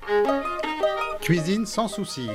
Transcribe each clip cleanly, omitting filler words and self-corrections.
Cuisine sans souci.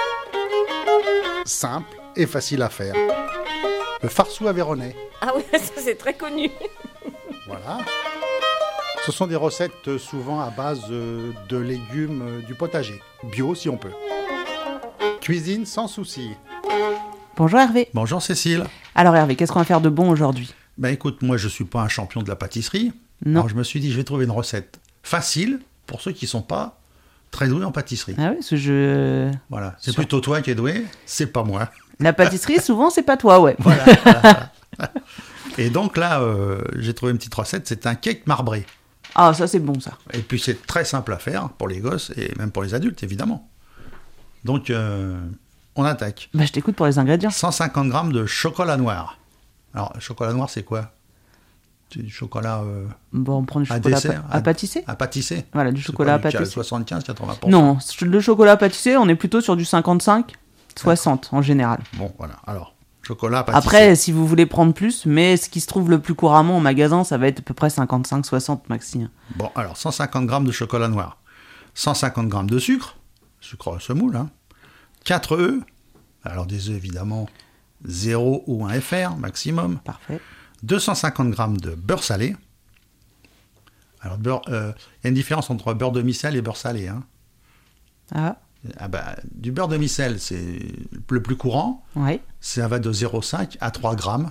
Simple et facile à faire. Le farceau aveyronnais. Ah oui, ça c'est très connu. Voilà. Ce sont des recettes souvent à base de légumes du potager. Bio si on peut. Cuisine sans souci. Bonjour Hervé. Bonjour Cécile. Alors Hervé, qu'est-ce qu'on va faire de bon aujourd'hui ? Ben écoute, moi je suis pas un champion de la pâtisserie. Non. Alors je me suis dit, je vais trouver une recette facile pour ceux qui sont pas très doués en pâtisserie. Ah oui, ce jeu... Voilà, c'est plutôt toi qui es doué, c'est pas moi. La pâtisserie, souvent, c'est pas toi, ouais. Voilà. Et donc là, j'ai trouvé une petite recette, c'est un cake marbré. Ah, ça c'est bon ça. Et puis c'est très simple à faire pour les gosses et même pour les adultes, évidemment. Donc on attaque. Bah je t'écoute pour les ingrédients. 150 grammes de chocolat noir. Alors, le chocolat noir, c'est quoi ? C'est du chocolat Bon, on prend du à chocolat dessert, à pâtisser. à pâtisser. Voilà, du chocolat à C'est pas du pâtisser. 75-80%. Non, le chocolat à pâtisser, on est plutôt sur du 55-60 en général. Bon, voilà. Alors, chocolat à pâtisser. Après, si vous voulez prendre plus, mais ce qui se trouve le plus couramment au magasin, ça va être à peu près 55-60 maxi. Bon, alors, 150 grammes de chocolat noir. 150 grammes de sucre semoule, hein. 4 œufs. Alors, des œufs, évidemment, 0 ou 1 FR maximum. Parfait. 250 grammes de beurre salé. Alors, beurre, il y a une différence entre beurre demi-sel et beurre salé. Hein. Ah, Du beurre demi-sel, c'est le plus courant. ouais. Ça va de 0,5 à 3 grammes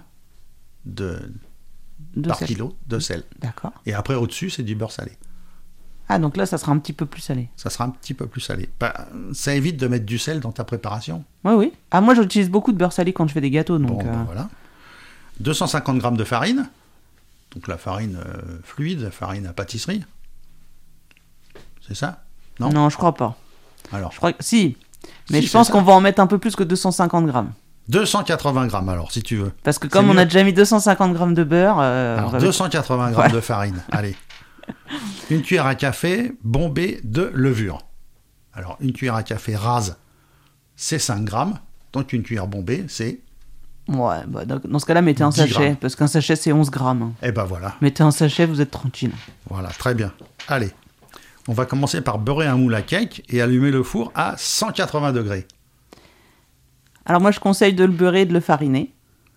par sel. kilo de sel. D'accord. Et après, au-dessus, c'est du beurre salé. Ah, donc là, ça sera un petit peu plus salé. Ça sera un petit peu plus salé. Ça évite de mettre du sel dans ta préparation. Oui, oui. Ah, moi, j'utilise beaucoup de beurre salé quand je fais des gâteaux, donc... Bon, voilà. 250 grammes de farine. Donc la farine fluide, la farine à pâtisserie. C'est ça ? Non. Non, je crois pas. Alors, Je crois que... Si, mais Si, je pense c'est qu'on ça. va en mettre un peu plus que 250 grammes. 280 grammes, alors, si tu veux. Parce que comme C'est on a mieux. déjà mis 250 grammes de beurre... Alors, on va 280 grammes Ouais. de farine. Allez. Une cuillère à café bombée de levure. Alors, une cuillère à café rase, c'est 5 grammes. Donc, une cuillère bombée, c'est... Ouais, bah, dans ce cas-là, mettez un 10 sachet, grammes. parce qu'un sachet, c'est 11 grammes. Hein. Eh ben voilà. Mettez un sachet, vous êtes tranquille. Voilà, très bien. Allez. On va commencer par beurrer un moule à cake et allumer le four à 180 degrés. Alors moi, je conseille de le beurrer et de le fariner,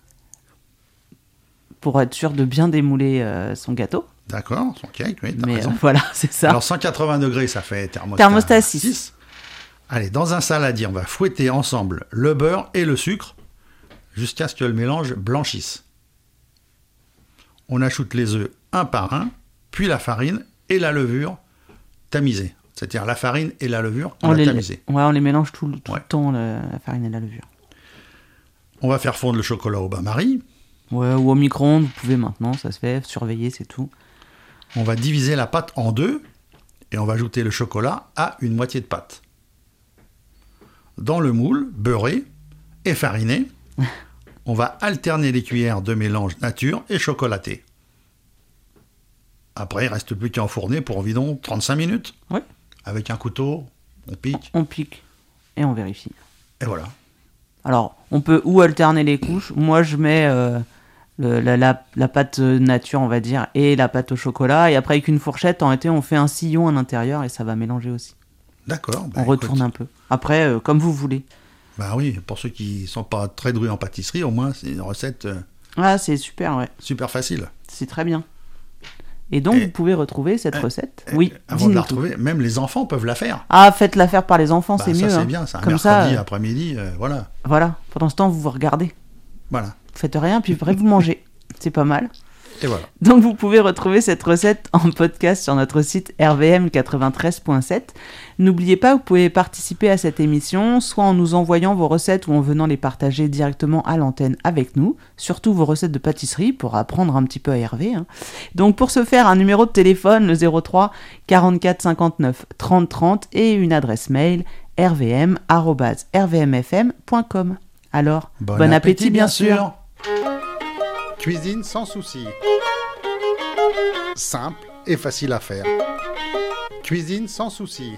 pour être sûr de bien démouler son gâteau. D'accord, son cake, oui, t'as Mais raison. voilà, c'est ça. Alors 180 degrés, ça fait Thermostat 6. Allez, dans un saladier, on va fouetter ensemble le beurre et le sucre jusqu'à ce que le mélange blanchisse. On ajoute les œufs un par un, puis la farine et la levure tamisée. C'est-à-dire la farine et la levure, on l'a tamisée. Ouais, on les mélange tout le Ouais. temps, la farine et la levure. On va faire fondre le chocolat au bain-marie. Ouais, ou au micro-ondes, vous pouvez maintenant, ça se fait, surveiller, c'est tout. On va diviser la pâte en deux et on va ajouter le chocolat à une moitié de pâte. Dans le moule, beurré et fariné, on va alterner les cuillères de mélange nature et chocolaté. Après, il ne reste plus qu'à enfourner pour environ 35 minutes. Oui. Avec un couteau, on pique, On pique et on vérifie. et voilà. Alors, on peut ou alterner les couches. Moi, je mets la pâte nature, on va dire, et la pâte au chocolat. Et après, avec une fourchette, en été, on fait un sillon à l'intérieur et ça va mélanger aussi. D'accord. On retourne un peu. Après, comme vous voulez. Bah oui, pour ceux qui ne sont pas très doués en pâtisserie, au moins, c'est une recette Ah, c'est super, ouais. super facile. C'est très bien. Et donc, Et- vous pouvez retrouver cette recette. Oui, Avant de la dis-nous tout. retrouver, même les enfants peuvent la faire. Ah, faites-la faire par les enfants, Bah, c'est ça, mieux. c'est hein. bien, c'est un Comme mercredi ça, après-midi, voilà. voilà. Pendant ce temps, vous vous regardez. Voilà. Vous faites rien, puis après, vous mangez. C'est pas mal. Et voilà. Donc vous pouvez retrouver cette recette en podcast sur notre site rvm93.7. N'oubliez pas, vous pouvez participer à cette émission, soit en nous envoyant vos recettes ou en venant les partager directement à l'antenne avec nous, surtout vos recettes de pâtisserie pour apprendre un petit peu à Hervé. Hein. Donc pour ce faire, un numéro de téléphone, le 03 44 59 30 30 et une adresse mail rvm@rvmfm.com. Alors, bon appétit bien sûr. Cuisine sans souci. Simple et facile à faire. Cuisine sans souci.